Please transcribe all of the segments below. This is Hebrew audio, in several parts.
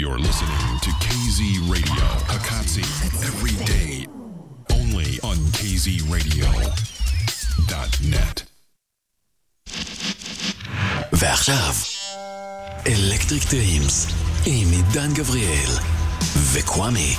You're listening to KZ Radio, Hakatsi, every day, only on kzradio.net. ועכשיו, אלקטריק דרימס, עם עידן גבריאל וקוואמי.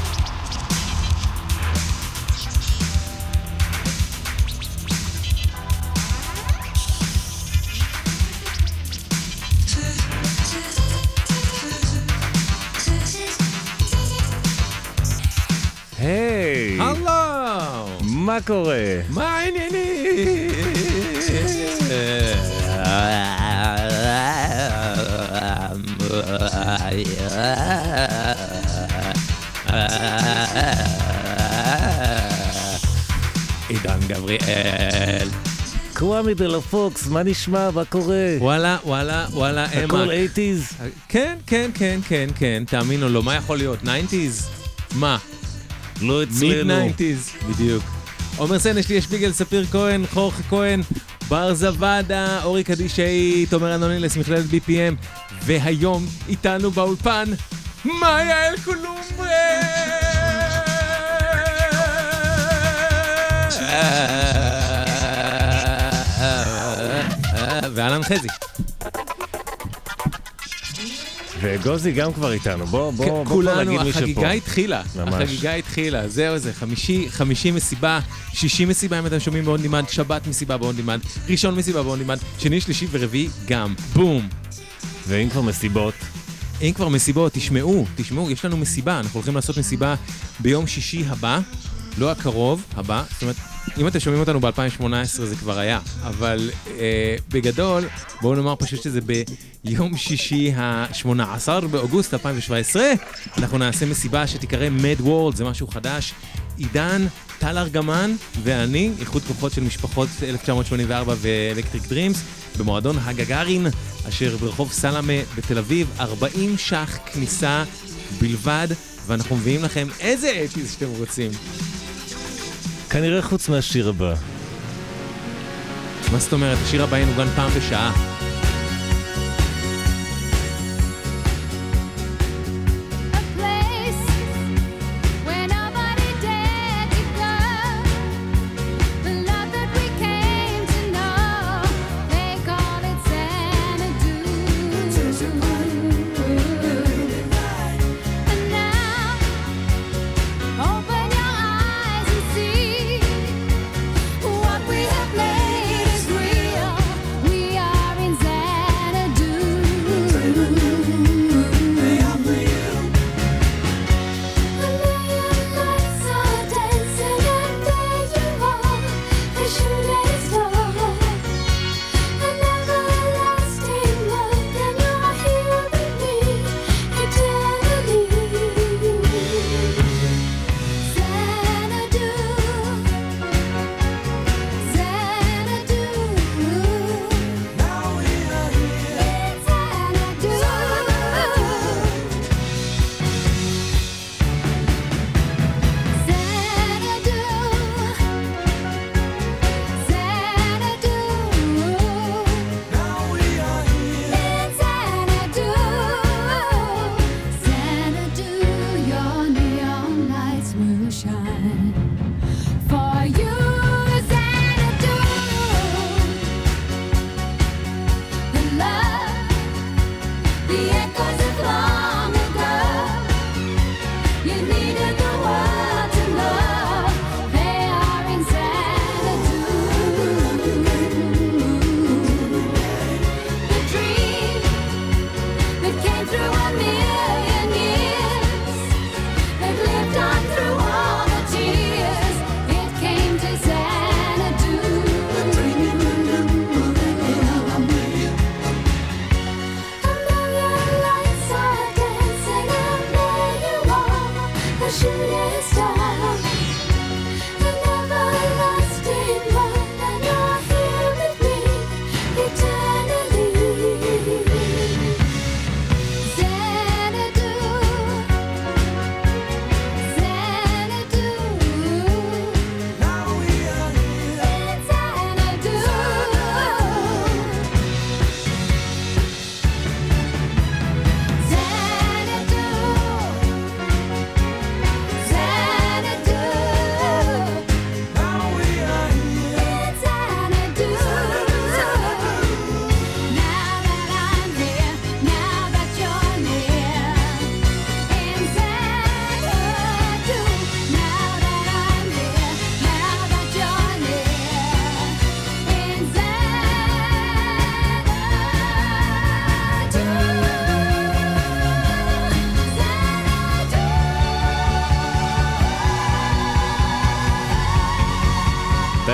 היי! הלו! מה קורה? מה העניינים? עידן גבריאל. קוואמי דלה פוקס, מה נשמע? מה קורה? וואלה, הכל 80s? כן, תאמין או לא, מה יכול להיות? 90s? מה? לא אצלנו. מיד-90s, בדיוק. עומר סנש, יש ביגל, ספיר כהן, חורכה כהן, בר זוואדה, אורי קדישאי, תומר אנונילס, מכללת BPM, והיום איתנו באולפן, מאיה אלקולומברה! ואלן חזי. וגוזי גם כבר איתנו, בוא נגיד כולנו, מי שפה. החגיגה התחילה, זהו זה, חמישי מסיבה, שישי מסיבה אם אתם שומעים בעוד דימנד, שבת מסיבה בעוד דימנד, ראשון מסיבה בעוד דימנד, שני, שלישי ורביעי גם, בום. ואם כבר מסיבות? אם כבר מסיבות, תשמעו, יש לנו מסיבה, אנחנו הולכים לעשות מסיבה ביום שישי הבא, לא הקרוב, הבא, זאת אומרת, אם אתם שומעים אותנו ב-2018 זה כבר היה, אבל בגדול, בואו נאמר פשוט שזה ביום שישי ה-18 באוגוסט 2017, אנחנו נעשה מסיבה שתיקרא Mad World, זה משהו חדש, עידן, טל ארגמן ואני, איחוד כוחות של משפחות 1984 ואלקטריק דרימס, במועדון הגגארין, אשר ברחוב סלמה בתל אביב, 40 ש"ח כניסה בלבד, ואנחנו מביאים לכם איזה אטיז שאתם רוצים. כנראה חוץ מהשיר הבא. מה זאת אומרת? השיר הבא ינוגן פעם בשעה. We are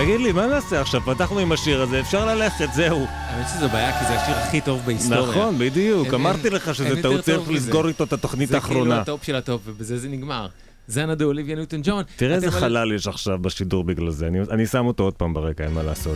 תגיד לי, מה נעשה עכשיו? פתחנו עם השיר הזה, אפשר ללכת, זהו. האמת שזו בעיה, כי זה השיר הכי טוב בהיסטוריה. נכון, בדיוק. אמרתי לך שזה טעות, צריך לסגור איתו את התוכנית האחרונה. זה כאילו הטופ של הטופ, ובזה זה נגמר. זנה דה אוליביה ניוטון ג'ון. תראה איזה חלל יש עכשיו בשידור בגלל זה. אני שם אותו עוד פעם ברקע, אין מה לעשות.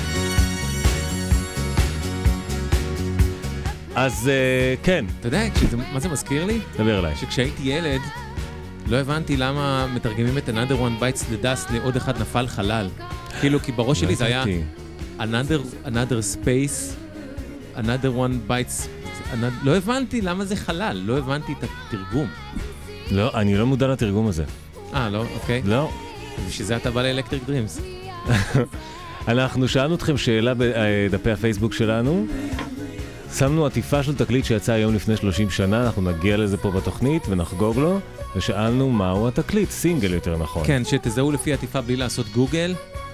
אז כן. אתה יודע, מה זה מזכיר לי? דבר אליי. שכשהייתי ילד, לא הבנתי למה מתרגמים את Another One Bites the Dust לעוד אחד נפל חלל. כאילו, כי בראש שלי זה היה Another Space, Another One Bites... לא הבנתי למה זה חלל, לא הבנתי את התרגום. לא, אני לא מודע לתרגום הזה. לא, אוקיי. לא. בשביל זה אתה בא לאלקטריק דרימס. אנחנו שאלנו אתכם שאלה בדפי הפייסבוק שלנו. שמנו עטיפה של תקליט שיצא היום לפני 30 שנה, אנחנו נגיע לזה פה בתוכנית ונחגוג לו, ושאלנו מהו התקליט, סינגל יותר נכון. כן, שתזהו לפי עטיפה בלי לעשות גוגל,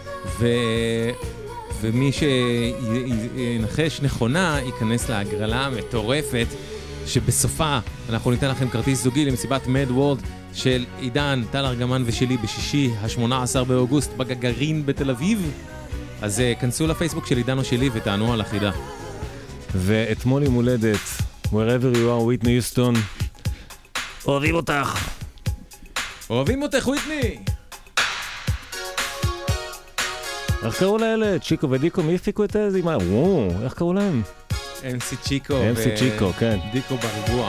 ומי שינחש נכונה ייכנס להגרלה מטורפת, שבסופה אנחנו ניתן לכם כרטיס זוגי למסיבת מד וורלד של עידן, טל ארגמן ושלי בשישי, ה-18 באוגוסט בגגרין בתל אביב. אז כנסו לפייסבוק של עידן או שלי ותענו על החידה. ואתמול עם הולדת, wherever you are, וויטני יוסטון, אוהבים אותך. אוהבים אותך, וויטני! איך קראו לאלה? צ'יקו ודיקו, מי הפיקו את זה? וואו, איך קראו להם? אמסי צ'יקו כן. דיקו בריבוע.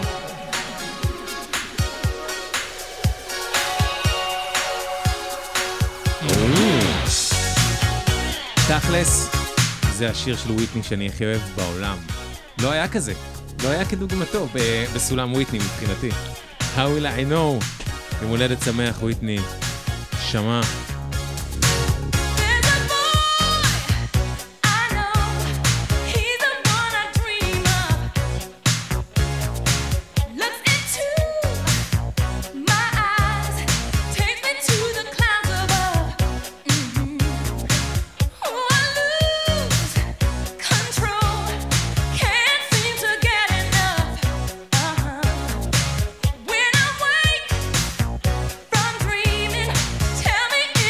תכלס, זה השיר של וויטני שאני הכי אוהב בעולם. לא היה כזה. לא היה כדוגמתו בסולם וויטני מבחינתי. How will I know? יום הולדת שמח וויטני. שמע. Tell me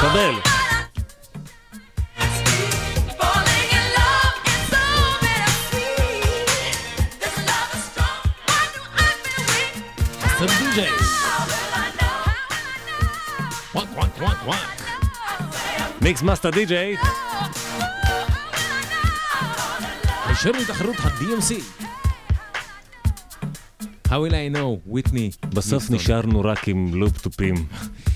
קבל. מיקס מאסטר די-ג'יי. הישר מתחרות ה-DMC. How will I know, וויטני. בסוף נשארנו רק עם לופ טופים.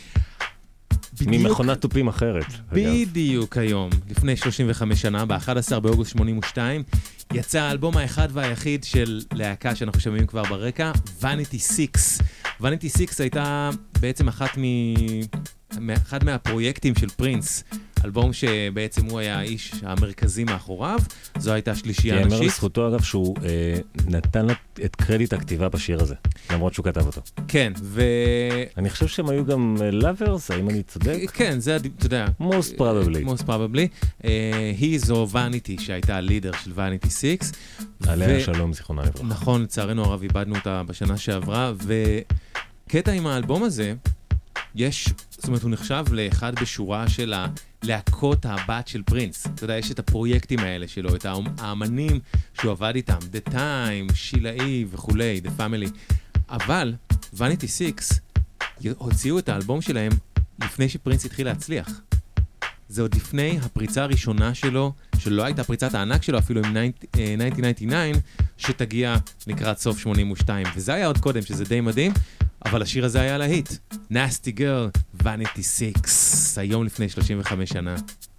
ממכונת טופים אחרת. בדיוק היום, לפני 35 שנה, ב-11 באוגוסט 82, יצא האלבום האחד והיחיד של להקה שאנחנו שומעים כבר ברקע, Vanity 6. Vanity 6 הייתה בעצם אחד מהפרויקטים של פרינס, אלבום שבעצם הוא היה האיש המרכזי מאחוריו, זו הייתה שלישייה נשית. יאמר לזכותו אגב שהוא נתן את קרדיט הכתיבה בשיר הזה, למרות שהוא כתב אותו. כן, אני חושב שהם היו גם lovers, האם אני צודק? כן, זה, אתה יודע. Most probably. He זו Vanity, שהייתה הלידר של Vanity 6. עליה שלום, זיכרונה לברכה. נכון, לצערנו הרב, איבדנו אותה בשנה שעברה, וקטע עם האלבום הזה, זאת אומרת, הוא נחשב לאחד בשורה של הלהקות הבת של פרינס. אתה יודע, יש את הפרויקטים האלה שלו, את האמנים שהוא עבד איתם, The Time, שילאי וכולי, The Family. אבל Vanity 6 הוציאו את האלבום שלהם לפני שפרינס התחיל להצליח. זה עוד לפני הפריצה הראשונה שלו, שלא הייתה פריצת הענק שלו, אפילו עם 1999, שתגיע לקראת סוף 82. וזה היה עוד קודם, שזה די מדהים, אבל השיר הזה היה להיט. Nasty Girl, Vanity 6, היום לפני 35 שנה.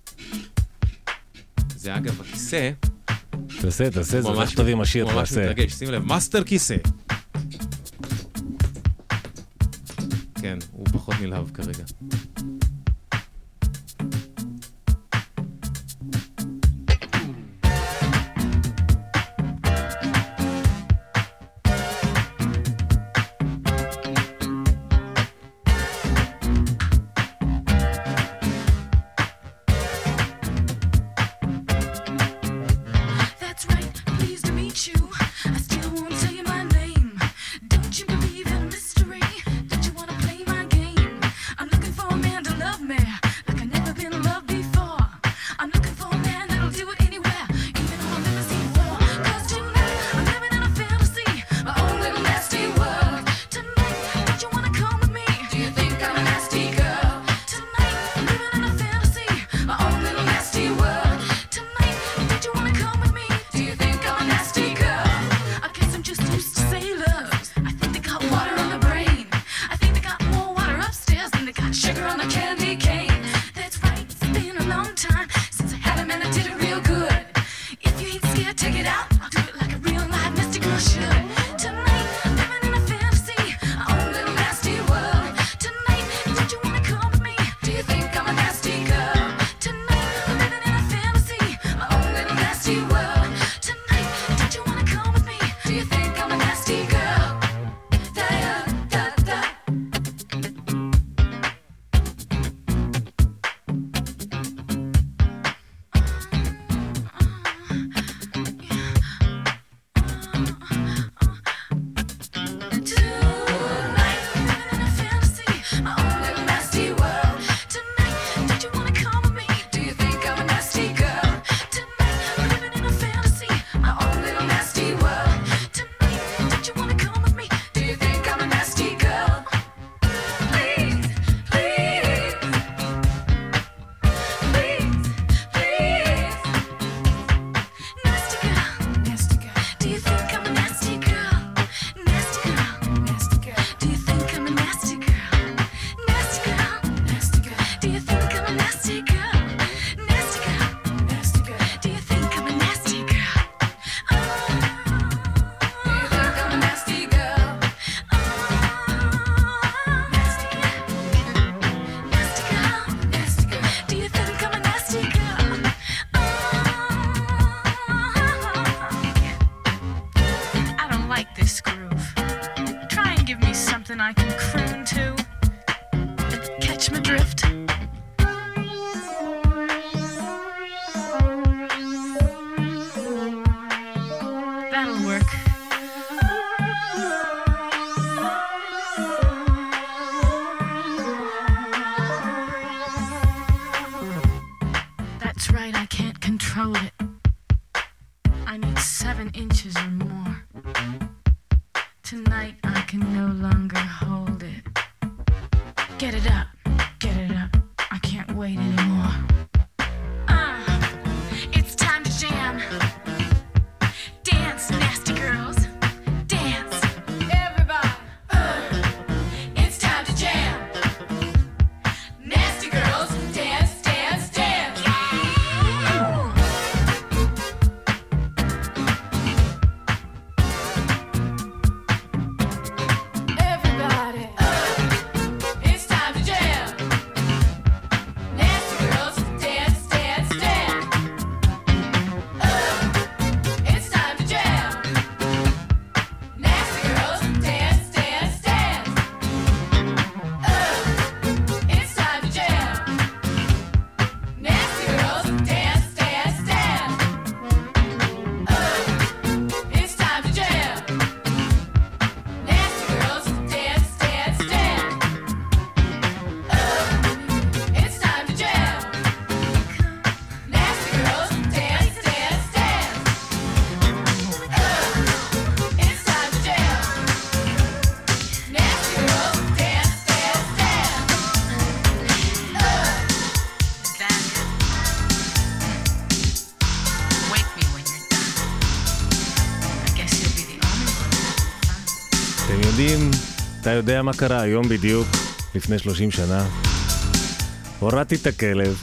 זה אגב הכיסא. תעשה, זה ממש טוב עם השיר, ממש מתרגש, שים לב, מאסטר כיסא. כן, הוא פחות נלהב כרגע. control it. I need 7 inches or more. Tonight I can no longer hold it. Get it up, get it up. I can't wait anymore. It's time to jam. Dance, nasty girls. Dance, everybody. It's time to jam. Nasty girls, dance, dance, dance. Everybody. It's time to jam. Nasty girls, dance, dance, dance. It's time to jam. Nasty girls, dance, dance, dance. It's time to jam. Nasty girls, dance, dance, dance. It's time to jam. Nasty girls, dance, dance, dance. It's time to jam. Nasty girls, dance, dance, dance. It's time to jam. Nasty girls, dance, dance, dance. Is that it? Wake me when you're done. I guess you'll be the only one. אתם יודעים, אתה יודע מה קרה היום בדיוק, לפני 30 שנה? הורדתי את הכלב,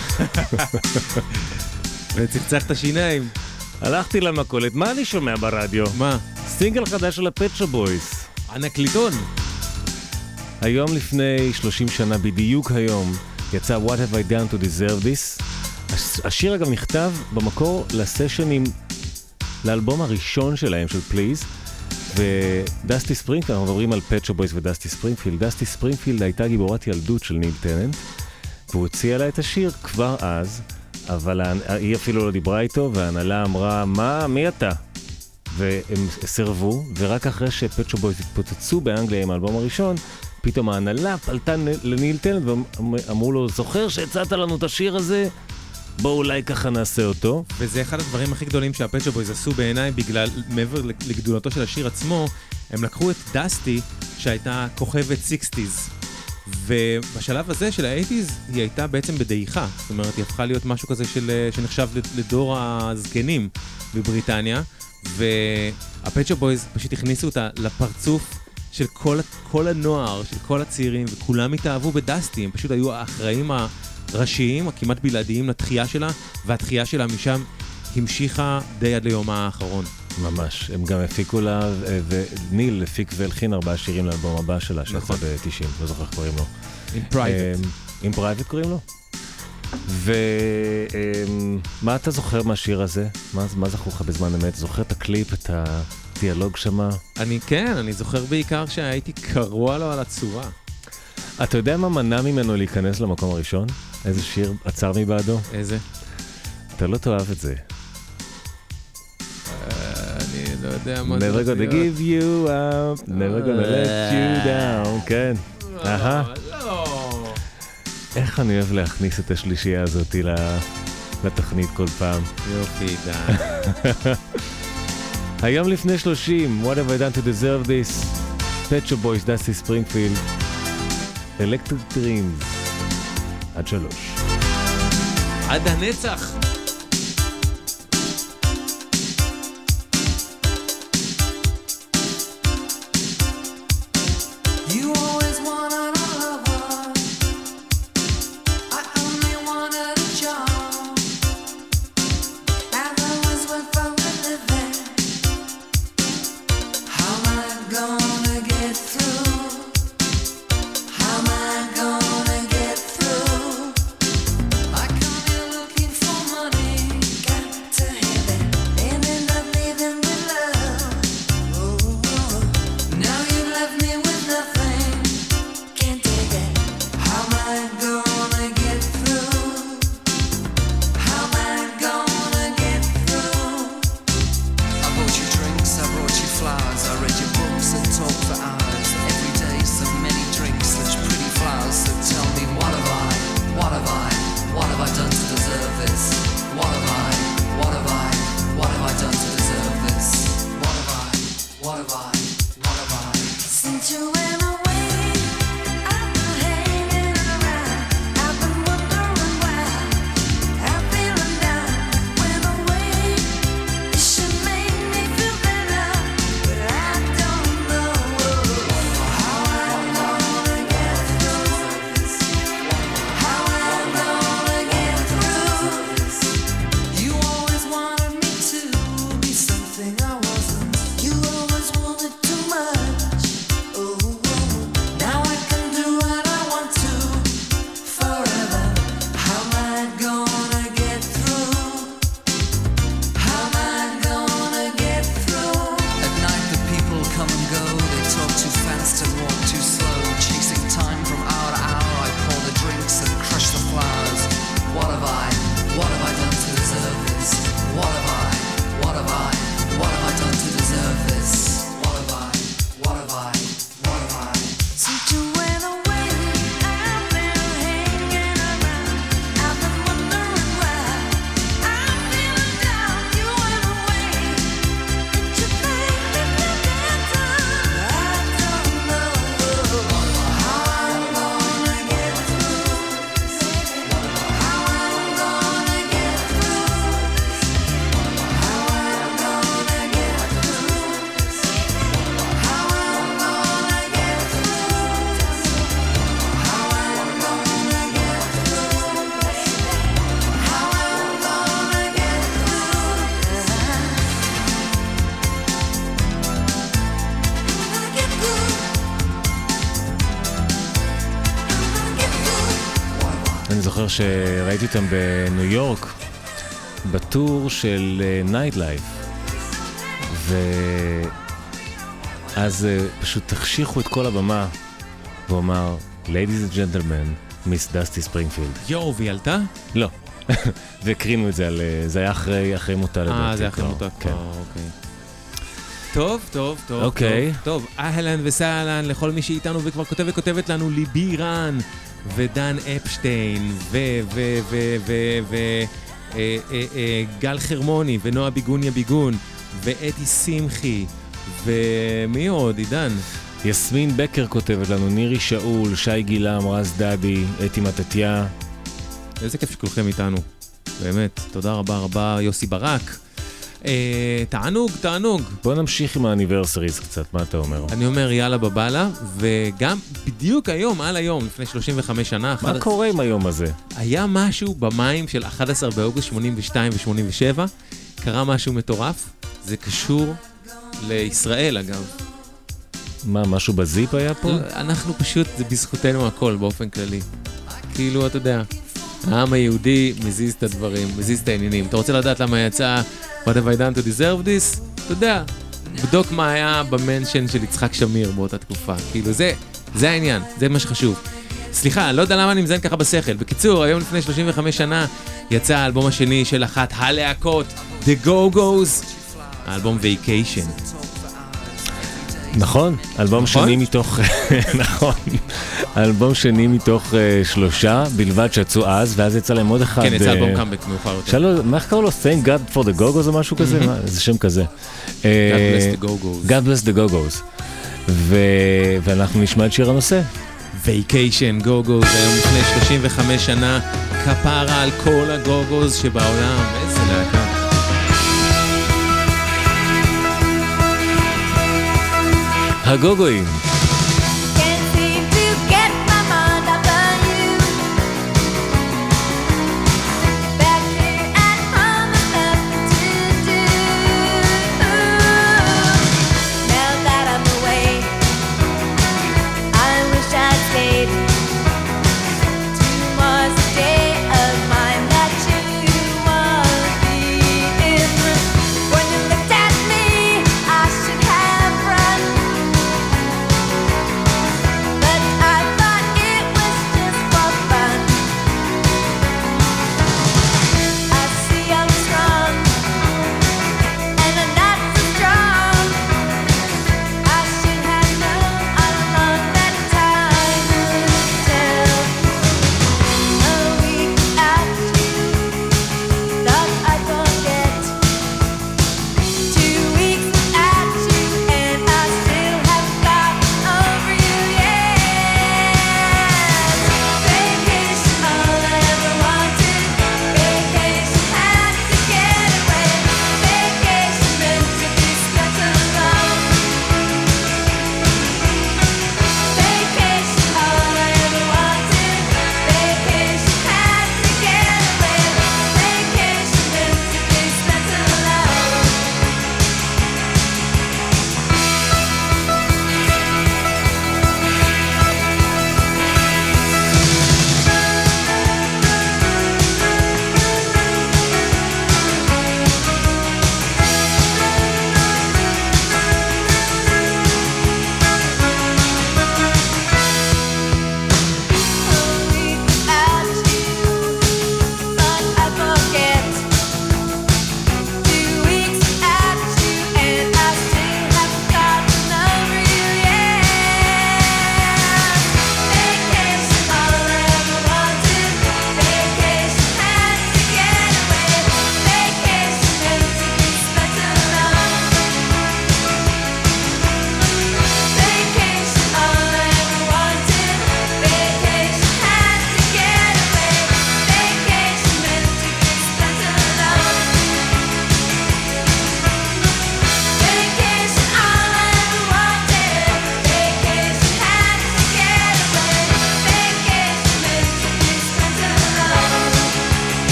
וצחצח את השיניים. הלכתי למכולת, מה אני שומע ברדיו? מה? סינגל חדש של הפט שופ בויז. הנקליטון. היום לפני 30 שנה, בדיוק היום, יצא What Have I Done to Deserve This. השיר אגב נכתב במקור לסשנים, לאלבום הראשון שלהם, של Please, ודסטי ספרינגפילד, אנחנו מדברים על פט שופ בויז ודסטי ספרינגפילד. דסטי ספרינגפילד הייתה גיבורת ילדות של ניל טננט, והוא הציע לה את השיר כבר אז, אבל היא אפילו לא דיברה איתו, וההנהלה אמרה, מי אתה? והם סרבו, ורק אחרי שפט שופ בויז התפוצצו באנגליה עם האלבום הראשון, פתאום ההנהלה פלטה לניל טננט, ואמרו לו, זוכר שהצעת לנו את השיר הזה? בואו אולי ככה נעשה אותו. וזה אחד הדברים הכי גדולים שהפט שופ בויז עשו בעיניי, בגלל, מעבר לגדולתו של השיר עצמו, הם לקחו את דסטי, שהייתה כוכבת 60s, ובשלב הזה של ה-80s, היא הייתה בעצם בדעיכה. זאת אומרת, היא הפכה להיות משהו כזה שנחשב לדור הזקנים בבריטניה, והפט שופ בויז פשוט הכניסו אותה לפרצוף של כל הנוער, של כל הצעירים, וכולם התאהבו בדסטי. הם פשוט היו האחראים הראשיים, הכמעט בלעדיים לתחייה שלה, והתחייה שלה משם המשיכה די עד ליום האחרון. ממש, הם גם הפיקו לה, וניל הפיק והלחין 4 שירים לאלבום הבא שלה, שיצא ב-90, לא זוכר איך קוראים לו. In Private. In Private קוראים לו. ומה אתה זוכר מהשיר הזה? מה זכור לך בזמן אמת? זוכר את הקליפ, את הדיאלוג שמה? אני זוכר בעיקר שהייתי קרוע לו על הצורה. אתה יודע מה מנע ממנו להיכנס למקום הראשון? איזה שיר עצר מבעדו? איזה? אתה לא תאהב את זה. אני לא יודע מה זה. Never gonna give you up, never gonna let you down, כן. לא. איך אני אוהב להכניס את השלישייה הזאת לתוכנית כל פעם. יופי, די. היום לפני 30, What have I done to deserve this? Pet Shop Boys, דסטי ספרינגפילד, Electric Dreams, עד 3. עד הנצח. אני זוכר שראיתי אותם בניו יורק, בטור של נייט לייף, ואז פשוט תחשיכו את כל הבמה, והוא אמר, Ladies and Gentlemen, מיס דסטי ספרינגפילד. יואו, והיא עלתה? לא. והקרינו את זה על... זה היה אחרי מותה לדעתי. זה אחרי מותה, כן. אוקיי. טוב. אוקיי. טוב, אהלן וסהלן לכל מי שאיתנו וכבר כותב וכותבת לנו ליבי רן ודן אפשטיין גל חרמוני ונועה ביגוניה ביגון ואתי שמחי ומי עוד, עידן? יסמין בקר כותבת לנו, נירי שאול, שי גילם, רז דדי, אתי מתתיה. איזה כיף שכולכם איתנו, באמת, תודה רבה, יוסי ברק. תענוג. בוא נמשיך עם האניברסריז קצת, מה אתה אומר? אני אומר יאללה בבאללה, וגם בדיוק היום, על היום, לפני 35 שנה. מה קורה עם היום הזה? היה משהו במים של 11 באוגוסט 82 ו-87, קרה משהו מטורף, זה קשור לישראל אגב. מה, משהו בזיפ היה פה? אנחנו פשוט, זה בזכותנו הכל באופן כללי. כאילו, אתה יודע, העם היהודי מזיז את הדברים, מזיז את העניינים. אתה רוצה לדעת למה יצא What have I done to deserve this? אתה יודע, בדוק מה היה במנשן של יצחק שמיר באותה תקופה. כאילו, זה העניין, זה מה שחשוב. סליחה, לא יודע למה אני מזיין ככה בשכל. בקיצור, היום לפני 35 שנה יצא האלבום השני של אחת הלהקות, The Go-Go's, האלבום Vacation. נכון, אלבום שני מתוך, נכון, אלבום שני מתוך 3 בלבד שיצאו אז, ואז יצא להם עוד אחד. כן, יצא אלבום קאמבק מאוחר יותר. שאלו, מה קראו לו? Thank God for the Go-Go's או משהו כזה? זה שם כזה. God bless the Go-Go's. God bless the Go-Go's. ואנחנו נשמע את שיר הנושא. Vacation, Go-Go's, היום לפני 35 שנה, כפרה על כל ה-Go-Go's שבעולם, איזה להקה. הגוגואים.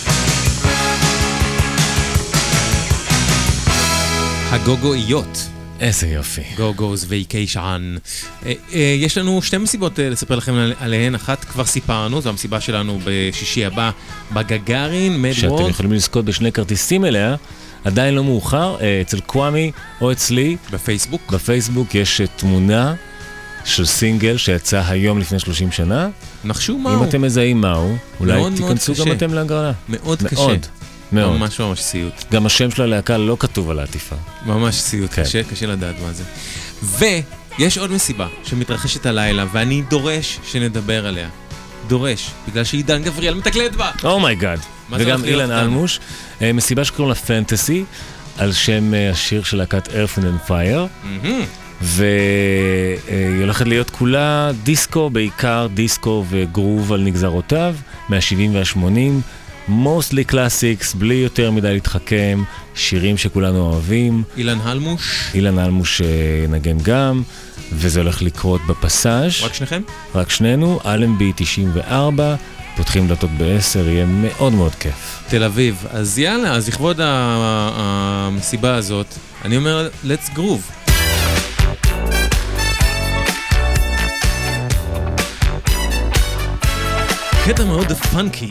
הגוגואיות, איזה יופי. Go Go's Vacation. יש לנו שתי מסיבות לספר לכם עליהן. אחת כבר סיפרנו, זו המסיבה שלנו בשישי הבא בגגארין, מד שאתם וורד. יכולים לזכות בשני כרטיסים אליה, עדיין לא מאוחר, אצל קוואמי או אצלי. בפייסבוק. בפייסבוק יש תמונה של סינגל שיצא היום לפני 30 שנה. נחשו מהו. אם אתם מזהים מהו, אולי מאוד מאוד תיכנסו קשה. גם אתם להגרלה. מאוד קשה. מאוד. ממש ממש סיוט. גם השם של הלהקה לא כתוב על העטיפה. ממש סיוט, כן. קשה לדעת מה זה. ויש עוד מסיבה שמתרחשת הלילה, ואני דורש שנדבר עליה. דורש, בגלל שעידן גבריאל מתקלט בה. אומייגאד. מה זה וגם הולך להיות אילן כאן? אלמוש. מסיבה שקוראים לה פנטסי, על שם השיר של להקת Earth and Fire. והיא הולכת להיות כולה דיסקו, בעיקר דיסקו וגרוב על נגזרותיו, מה-70 וה-80. mostly classics, בלי יותר מדי להתחכם, שירים שכולנו אוהבים. אילן אלמוש. אילן אלמוש נגן גם, וזה הולך לקרות בפסאז'. רק שניכם? רק שנינו, אלנבי 94, פותחים דלתות ב10, יהיה מאוד מאוד כיף. תל אביב. אז יאללה, אז לכבוד המסיבה הזאת, אני אומר, let's groove. קטע מאוד פאנקי.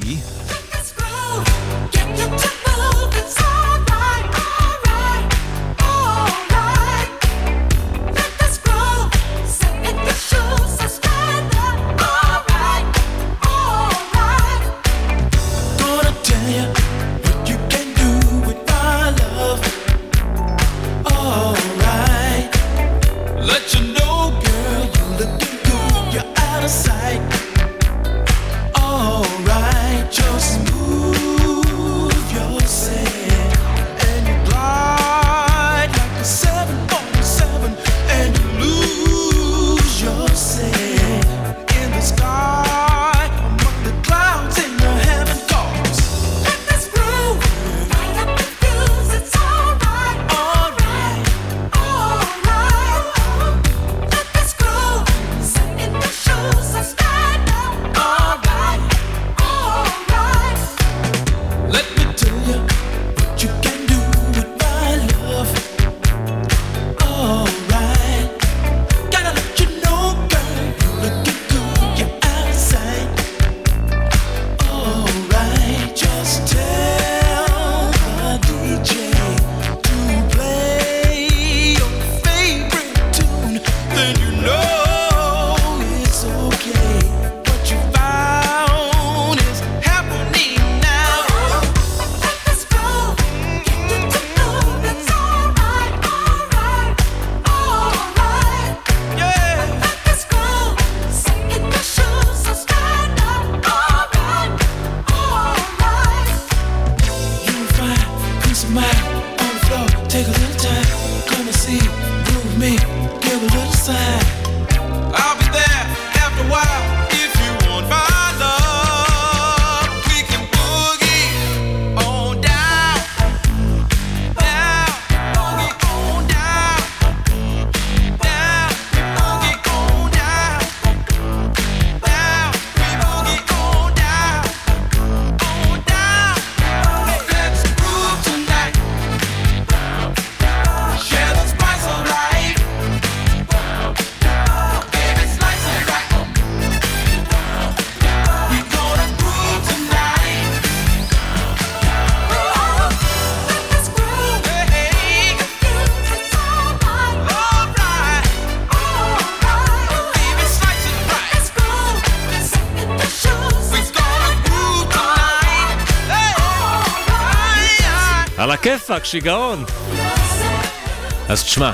על הכיפק, שיגעון. אז תשמע,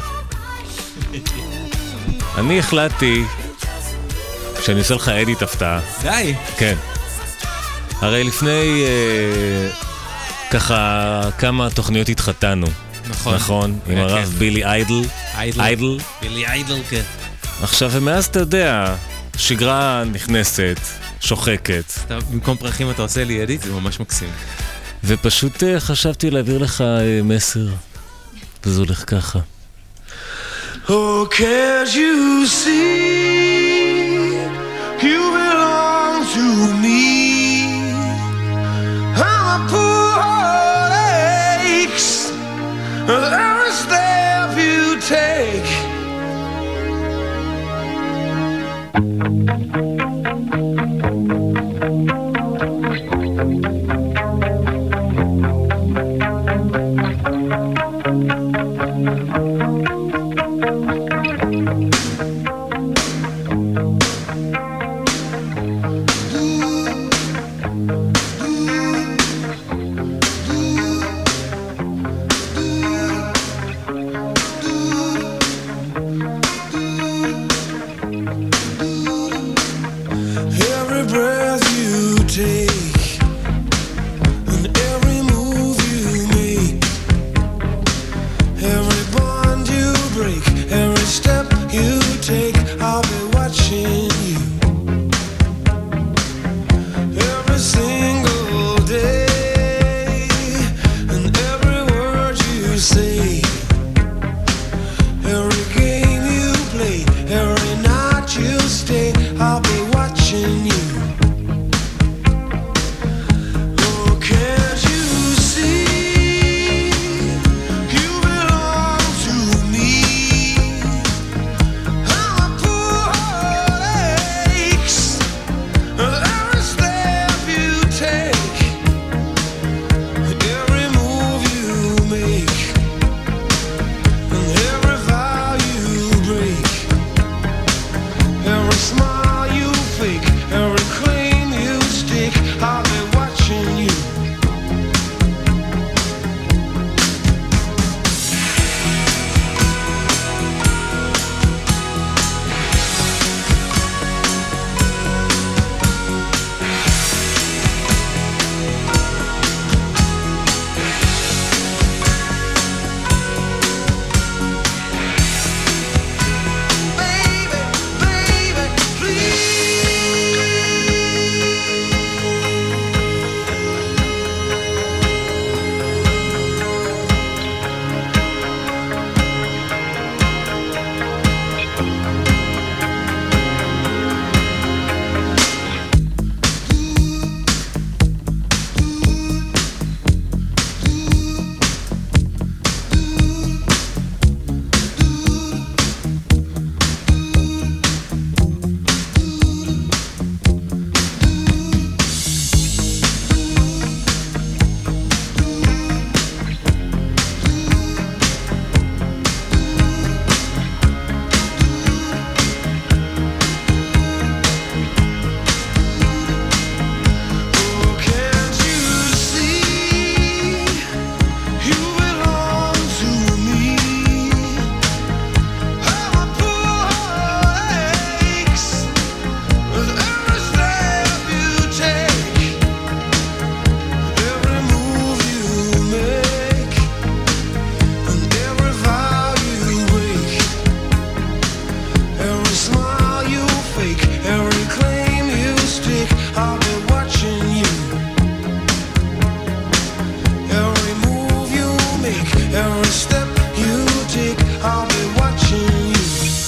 אני החלטתי שאני עושה לך אדיט הפתעה. די. כן. הרי לפני ככה כמה תוכניות התחתנו. נכון. נכון? עם הרב בילי איידל. איידל. בילי איידל, כן. עכשיו, ומאז אתה יודע, שגרה נכנסת, שוחקת. במקום פרחים אתה עושה לי אדיט, זה ממש מקסים. ופשוט חשבתי להעביר לך מסר, וזה הולך ככה. Oh, can't you see you belong to me? I'm a poor heart aches every step you take. Every breath you take and every move you make, every bond you break, every step you take, I'll be watching you every single day, and every word you say, every game you play, every night you stay, I'll be watching you. Oh, can't you see you belong to me? How a poor heart aches with every step you take, every move you make, and every vow you break, every smile you fake, every claim you stick, I'll be watching you. Baby, baby, please. Oh, can't you see you belong to me? How a poor heart aches with every step you take, every move you make, and every vow you break, every smile you fake, every claim you stick, I'll be watching you. Every move you make, every step you take, I'll be watching you.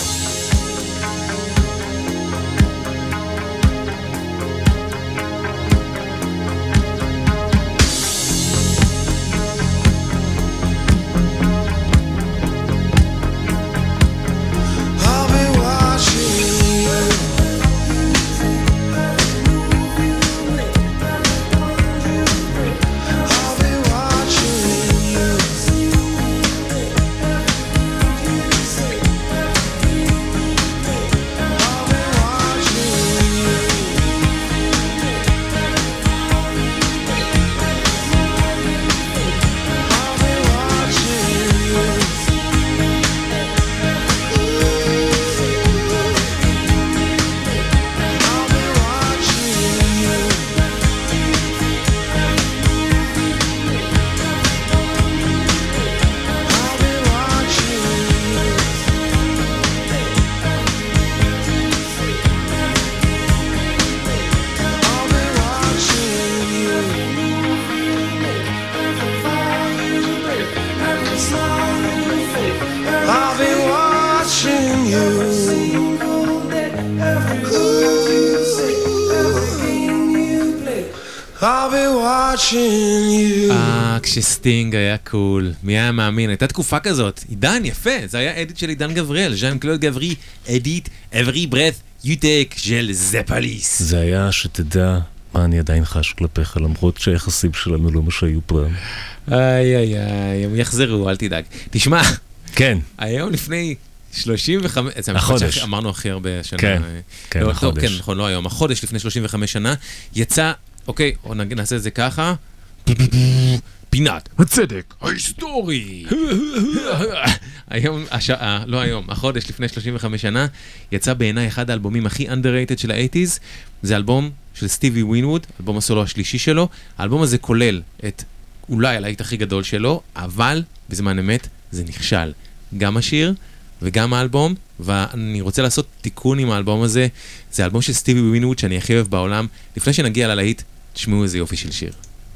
I'll be watching you. I'll be watching you. I'll be watching you. I'll be watching you. I'll be watching you. I'll be watching you. I'll be watching you. I'll be watching you. I'll be watching you. כשסטינג היה קול, מי היה מאמין? הייתה תקופה כזאת. עידן, יפה, זה היה אדיט של עידן גבריאל, ז'אן קלוד גברי, אדיט, every breath you take של זפליס. זה היה שתדע מה אני עדיין חש כלפיך, למרות שהיחסים שלנו לא מה שהיו פעם. איי איי איי, הם יחזרו, אל תדאג. תשמע, כן. היום לפני 35... החודש. אמרנו הכי הרבה שנה. כן, כן, לא, החודש. כן, נכון, לא היום. החודש לפני 35 שנה, יצא, אוקיי, נעשה את זה ככה. פינת הצדק ההיסטורי. היום, לא היום, החודש לפני 35 שנה, יצא בעיניי אחד האלבומים הכי underrated של ה-80s, זה אלבום של סטיבי ווינווד, אלבום הסולו השלישי שלו. האלבום הזה כולל את אולי הלהיט הכי גדול שלו, אבל בזמן אמת זה נכשל. גם השיר וגם האלבום, ואני רוצה לעשות תיקון עם האלבום הזה. זה האלבום של סטיבי ווינווד שאני הכי אוהב בעולם. לפני שנגיע ללהיט, תשמעו איזה יופי של שיר.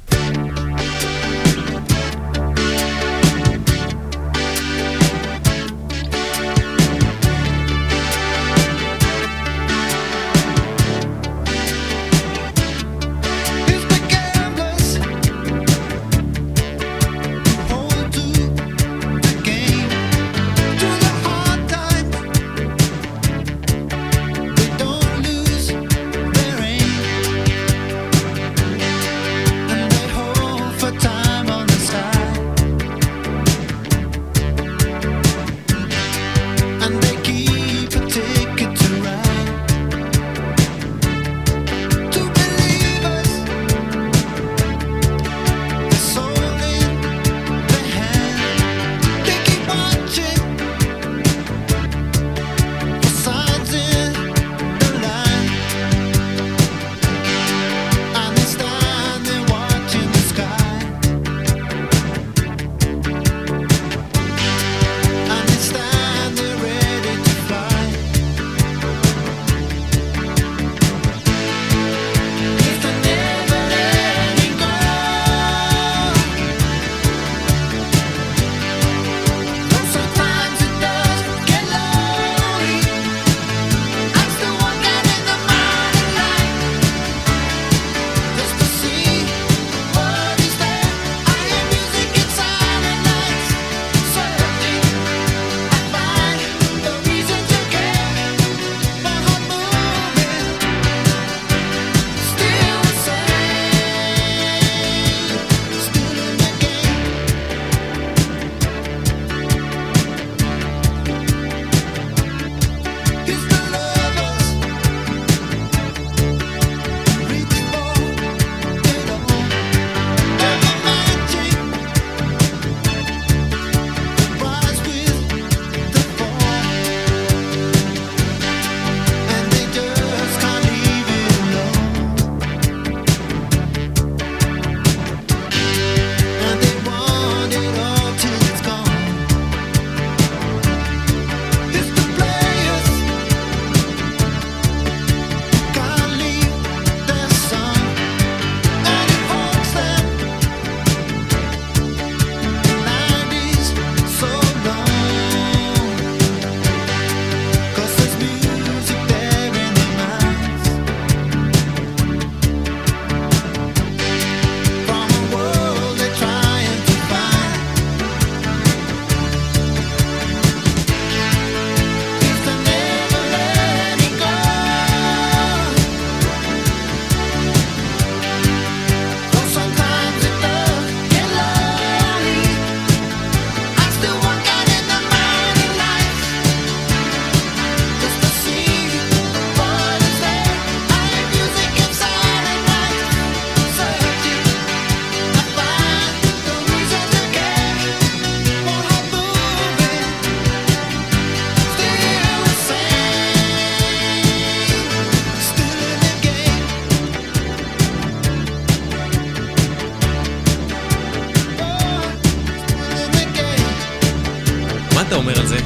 אתה אומר על זה?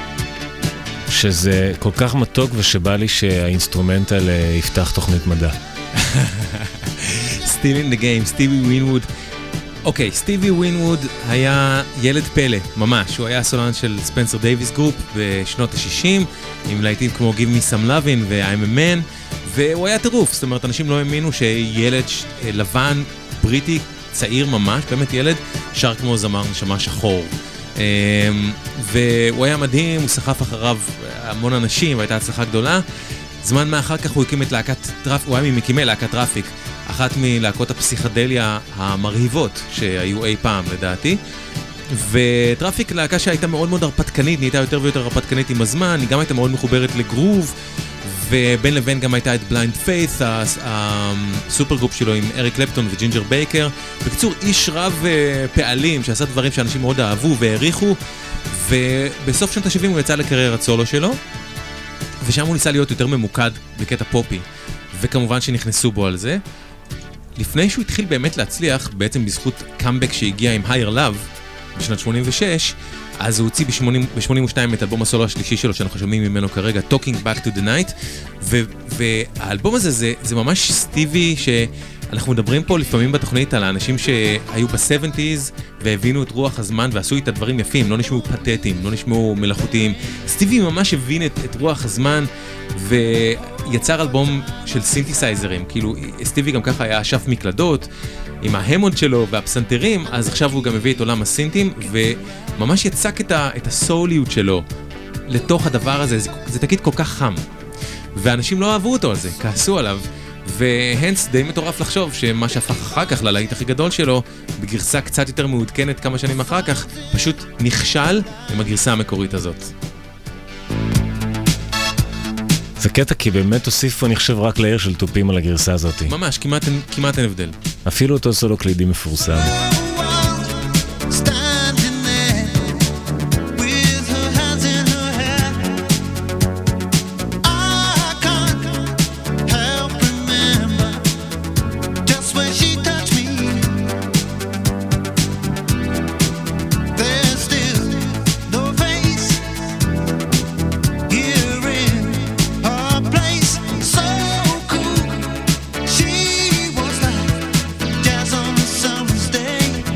שזה כל כך מתוק ושבא לי שהאינסטרומנטל יפתח תוכנית מדע. Still in the game, סטיבי ווינווד. אוקיי, סטיבי ווינווד היה ילד פלא, ממש. הוא היה הסולן של ספנסר דייביס גרופ בשנות ה-60, עם להיטים כמו Give Me Some Lovin' ו-I'm a Man, והוא היה טירוף. זאת אומרת, אנשים לא האמינו שילד לבן, בריטי, צעיר ממש, באמת ילד, שר כמו זמר נשמה שחור. והוא היה מדהים, הוא סחף אחריו המון אנשים, והייתה הצלחה גדולה. זמן מאחר כך הוא הקים את להקת טראפיק, הוא היה ממקימי להקת טראפיק, אחת מלהקות הפסיכדליה המרהיבות שהיו אי פעם לדעתי. וטראפיק להקה שהייתה מאוד מאוד הרפתקנית, נהייתה יותר ויותר הרפתקנית עם הזמן, היא גם הייתה מאוד מחוברת לגרוב, ובין לבין גם הייתה את בליינד פיית', הסופר גרופ שלו עם אריק קלפטון וג'ינג'ר בייקר. בקיצור, איש רב פעלים שעשה דברים שאנשים מאוד אהבו והעריכו, ובסוף שנות ה-70 הוא יצא לקריירת סולו שלו, ושם הוא ניסה להיות יותר ממוקד בקטע פופי, וכמובן שנכנסו בו על זה. לפני שהוא התחיל באמת להצליח, בעצם בזכות קאמבק שהגיע עם Higher Love בשנת 86, אז הוא הוציא ב-82 את אלבום הסולו השלישי שלו, שאנחנו שומעים ממנו כרגע, Talking Back to the Night, והאלבום הזה זה ממש סטיבי, שאנחנו מדברים פה לפעמים בתוכנית על האנשים שהיו ב-70s, והבינו את רוח הזמן, ועשו איתה דברים יפים, לא נשמעו פתטיים, לא נשמעו מלאכותיים. סטיבי ממש הבין את רוח הזמן, ויצר אלבום של סינתסייזרים, כאילו סטיבי גם ככה היה אשף מקלדות, עם ההמונד שלו והפסנתרים, אז עכשיו הוא גם הביא את עולם הסינטים, וממש יצק את הסוליות שלו לתוך הדבר הזה. זה תגיד כל כך חם, ואנשים לא אהבו אותו על זה, כעסו עליו, והנס די מטורף לחשוב שמה שהפך אחר כך ללהיט הכי גדול שלו, בגרסה קצת יותר מעודכנת כמה שנים אחר כך, פשוט נכשל עם הגרסה המקורית הזאת. זה קטע כי באמת הוסיפו, אני חושב, רק לעיר של טופים על הגרסה הזאת. ממש, כמעט אין הבדל. אפילו אותו סולו קלידי מפורסם. She was like jazz on a summer's day.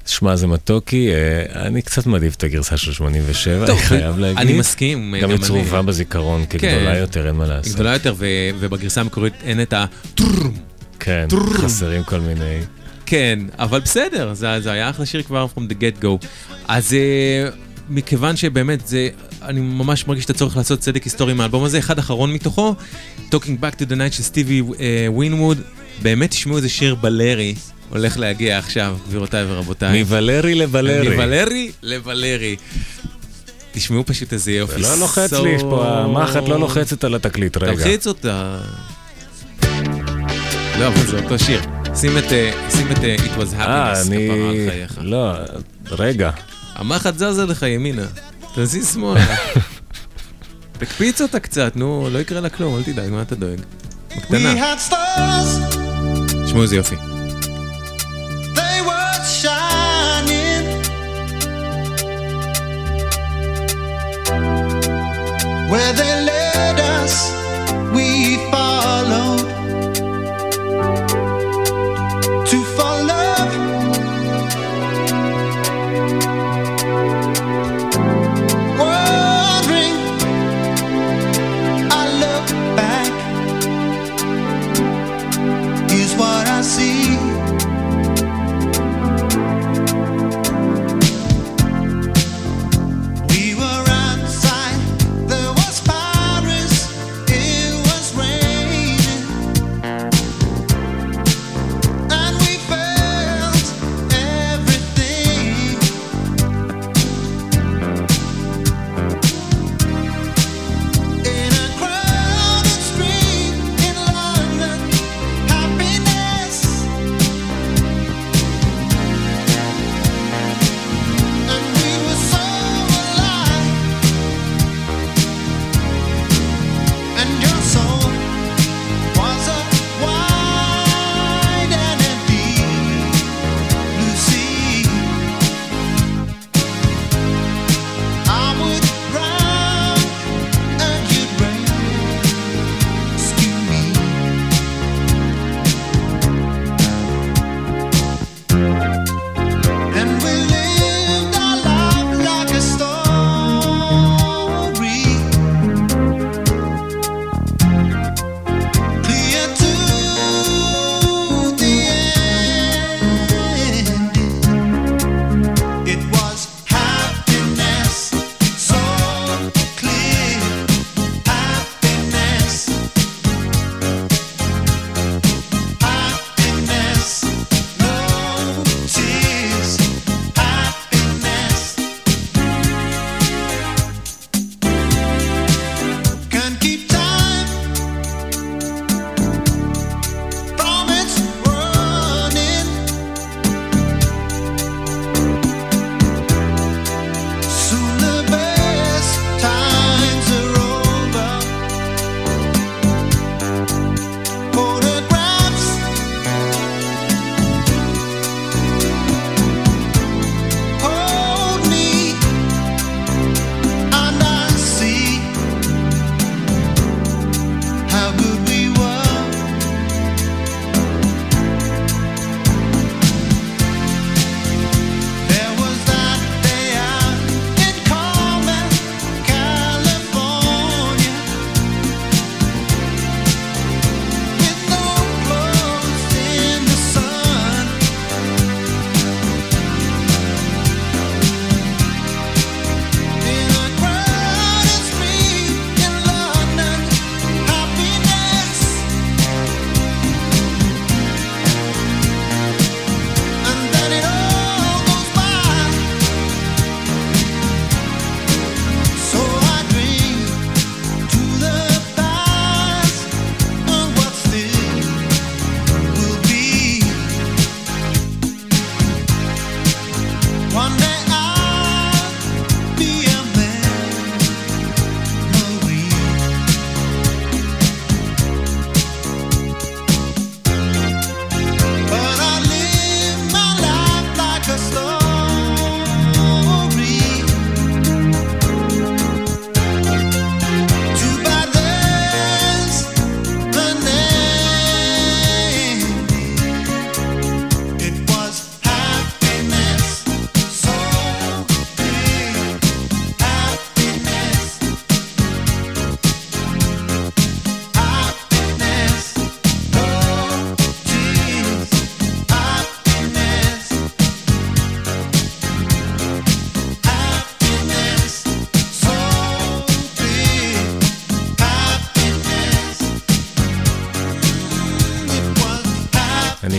שמע, זה מתוקי, אני קצת מעדיף את הגרסה של 87, אני חייב להגיד. אני מסכים. גם היא צרובה בזיכרון, כגדולה יותר, אין מה לעשות. גדולה יותר, ובגרסה המקורית אין את הטרום. כן, חסרים כל מיני. כן, אבל בסדר, זה היה אחלה שיר כבר from the get-go. אז מכיוון שבאמת אני ממש מרגיש את הצורך לעשות צדק היסטורי מהאלבום הזה, אחד אחרון מתוכו, Talking Back to the Night של סטיבי ווינווד, באמת תשמעו איזה שיר בלרי, הולך להגיע עכשיו, גבירותיי ורבותיי. מבלרי לבלרי. מבלרי לבלרי. תשמעו פשוט איזה יופי. לא לוחץ לי, יש פה, המחט לא לוחצת על התקליט, רגע. תלחיץ אותה. לא, אבל זה אותו שיר. שים את It Was Happiness, כפרה על חייך. לא, רגע. המחט זזה לך ימינה. תזיז שמאלה. תקפיץ אותה קצת, נו, לא יקרה לה כלום, אל תדאג, מה אתה דואג? בקטנה. תשמעו איזה יופי. They were shining where they led us, we followed to follow. Wondering, I look back, is what I see. There was Paris, it was rain.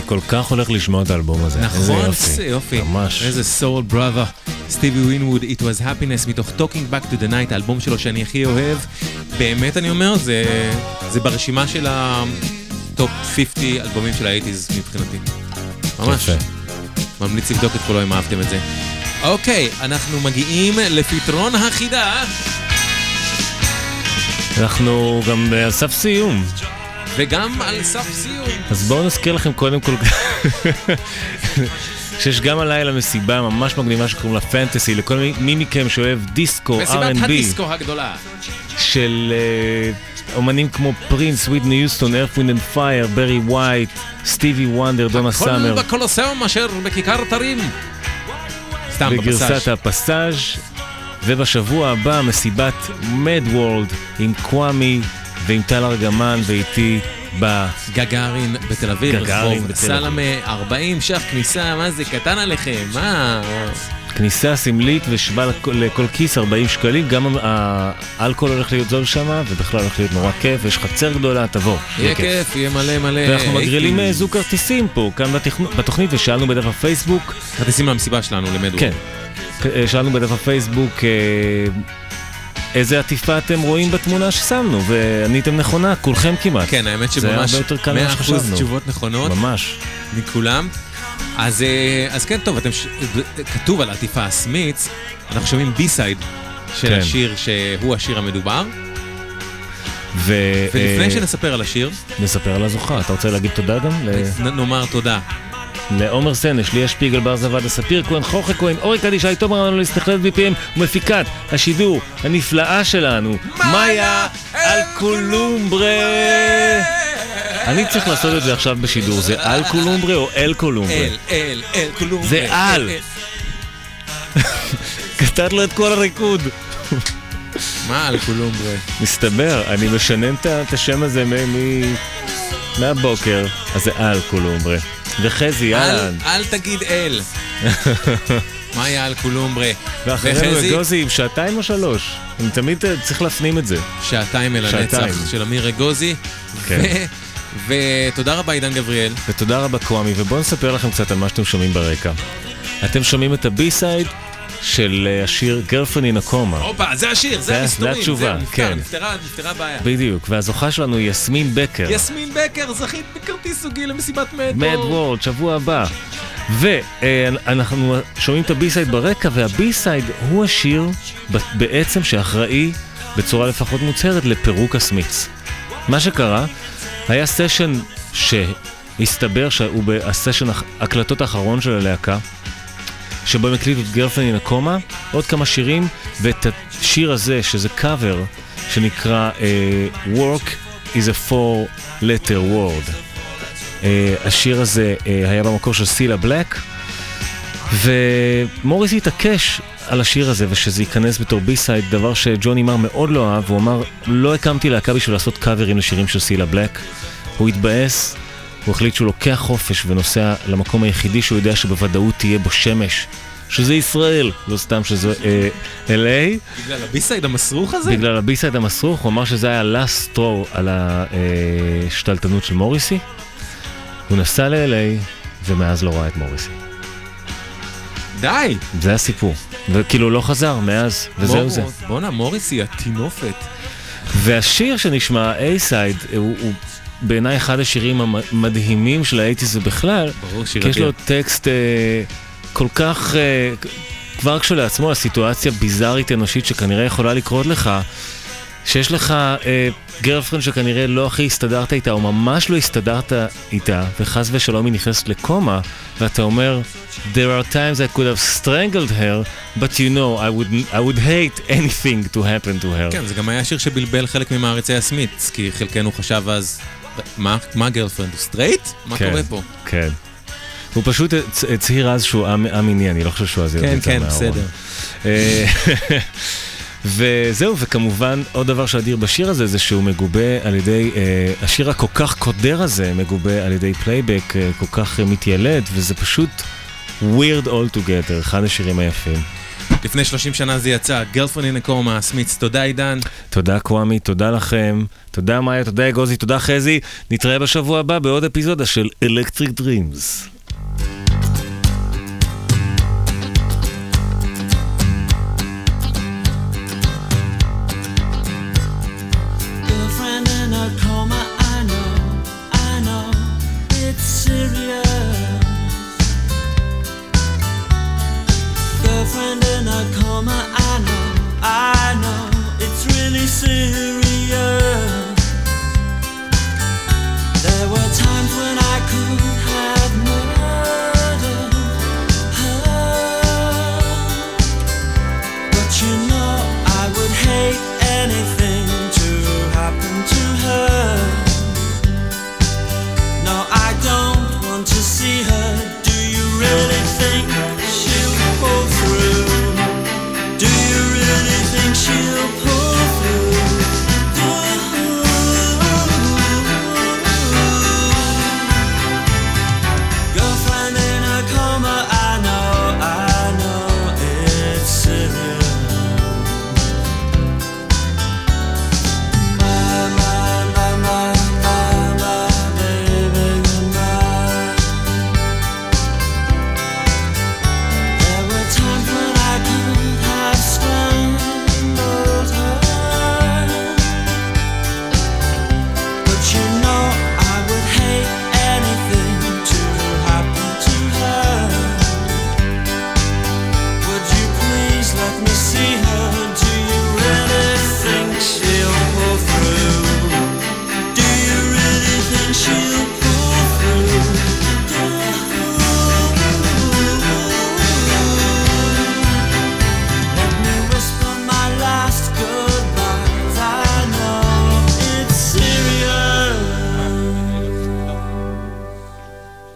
כל כך הולך לשמוע את האלבום הזה. נכון, איזה יופי. ממש. איזה סול בראבה. סטיבי ווינווד, It was happiness, מתוך Talking Back to the Night, האלבום שלו שאני הכי אוהב. באמת אני אומר, זה ברשימה של הטופ 50 אלבומים של ה-80s מבחינתי. ממש. ממליץ לבדוק את כולו אם אהבתם את זה. אוקיי, אנחנו מגיעים לפתרון החידה. אנחנו גם על סף סיום. וגם על סף סיום. אז בואו נזכיר לכם קודם כל שיש גם הלילה מסיבה ממש מגניבה שקוראים לה פנטסי, לכל מי מכם שאוהב דיסקו, מסיבת R&B, הדיסקו הגדולה. של אומנים כמו פרינס, וויטני יוסטון, ארת' ווינד אנד פייר, ברי ווייט, סטיבי וונדר, דונה סאמר. הכל בקולוסיאום אשר בכיכר תרים. סתם בפסאז'. בגרסת הפסאז'. ובשבוע הבא מסיבת מד וורלד עם קוואמי ועם טל ארגמן ואיתי גגארין בתל אביב, גגארין רחוב בתל סלמה, 40 ש"ח כניסה, מה זה קטן עליכם, מה? כניסה סמלית ושווה לכל כיס 40 שקלים, גם האלכוהול הולך להיות זול שם, ובכלל הולך להיות נורא כיף, יש חצר גדולה, תבוא. יהיה כיף, יהיה מלא מלא. ואנחנו מגרילים זוג כרטיסים פה, כאן בתוכנית, ושאלנו בדף הפייסבוק. כרטיסים מהמסיבה שלנו למדו. כן, שאלנו בדף הפייסבוק איזה עטיפה אתם רואים בתמונה ששמנו, ועניתם נכונה, כולכם כמעט. כן, האמת שממש 100% תשובות נכונות. ממש. מכולם. אז כן, טוב, כתוב על העטיפה הסמיץ, אנחנו שומעים בי-סייד של השיר שהוא השיר המדובר. ולפני שנספר על השיר, נספר על הזוכה. אתה רוצה להגיד תודה גם? נאמר תודה. לעומר סנש, ליה שפיגל, בר זווד, הספיר כהן, חוכה כהן, אורי קדישי, תומר לנו להסתכלת BPM, ומפיקת השידור הנפלאה שלנו, מאיה אלקולומברה. אני צריך לעשות את זה עכשיו בשידור, זה אלקולומברה או אלקולומברה? אלקולומברה. זה אל. קטעת לו את כל הריקוד. מה אלקולומברה? מסתבר, אני משנן את השם הזה מהבוקר, אז זה אלקולומברה. וחזי, יאללה. אל תגיד אל. מה היה אלקולומברה? ואחרינו אגוזי עם 2 או 3. אני תמיד צריך להפנים את זה. 2 אל הנצח של אמיר אגוזי. ותודה רבה עידן גבריאל. ותודה רבה קוואמי, ובואו נספר לכם קצת על מה שאתם שומעים ברקע. אתם שומעים את הבי-סייד של השיר Girlfriend in a Coma. אופה, זה השיר, זה המסתורים. זה התשובה, כן. נפתרה בעיה. בדיוק, והזוכה שלנו היא יסמין בקר. יסמין בקר, זכית בכרטיס סוגי למסיבת מד וורלד, שבוע הבא. ואנחנו שומעים את הבי-סייד ברקע, והבי-סייד הוא השיר בעצם שאחראי בצורה לפחות מוצהרת לפירוק הסמיץ. מה שקרה, היה סשן שהסתבר שהוא בסשן הקלטות האחרון של הלהקה, שבו הם הקליטו את Girlfriend in a Coma, עוד כמה שירים, ואת השיר הזה, שזה קאבר, שנקרא Work is a Four-Letter Word. השיר הזה היה במקור של סילה בלק, ומוריס התעקש על השיר הזה, ושזה ייכנס בתור בי-סייד, דבר שג'וני מר מאוד לא אהב, הוא אמר, לא הקמתי להקה בשביל לעשות קאברים לשירים של סילה בלק. הוא התבאס, הוא החליט שהוא לוקח חופש ונוסע למקום היחידי שהוא יודע שבוודאות תהיה בו שמש, שזה ישראל, לא סתם שזה LA. בגלל הבי-סייד המסרוך הזה? בגלל הבי-סייד המסרוך, הוא אמר שזה היה last straw על השתלטנות של מוריסי. הוא נסע ל-LA ומאז לא ראה את מוריסי. די! זה הסיפור. וכאילו לא חזר מאז, וזהו זה. בונה, מוריסי, התינופת. והשיר שנשמע, A-Side, הוא בעיניי אחד השירים המדהימים של ה-80s ובכלל, כי יש לו טקסט כל כך, כבר כשלעצמו, הסיטואציה ביזארית אנושית שכנראה יכולה לקרות לך, שיש לך גרלפרנד שכנראה לא הכי הסתדרת איתה, או ממש לא הסתדרת איתה, וחס ושלום היא נכנסת לקומה, ואתה אומר, there are times I could have strangled her, but you know, I would hate anything to happen to her. כן, זה גם היה שיר שבלבל חלק ממעריצי הסמיץ, כי חלקנו חשב אז, מה גרלפרנד? הוא סטרייט? מה קורה פה? כן. הוא פשוט הצהיר אז שהוא אמיני, אני לא חושב שהוא אז יוצא מהארון. כן, בסדר. וזהו, וכמובן עוד דבר שאדיר בשיר הזה זה שהוא מגובה על ידי, השיר הכל כך קודר הזה מגובה על ידי פלייבק כל כך מתיילד, וזה פשוט weird all together, אחד השירים היפים. לפני 30 שנה זה יצא, Girlfriend in a Coma, סמיץ, תודה עידן. תודה קוואמי, תודה לכם, תודה מאיה, תודה אגוזי, תודה חזי. נתראה בשבוע הבא בעוד אפיזודה של Electric Dreams. Girlfriend in a coma, I know, it's serious. Girlfriend in a coma, I know, it's really serious.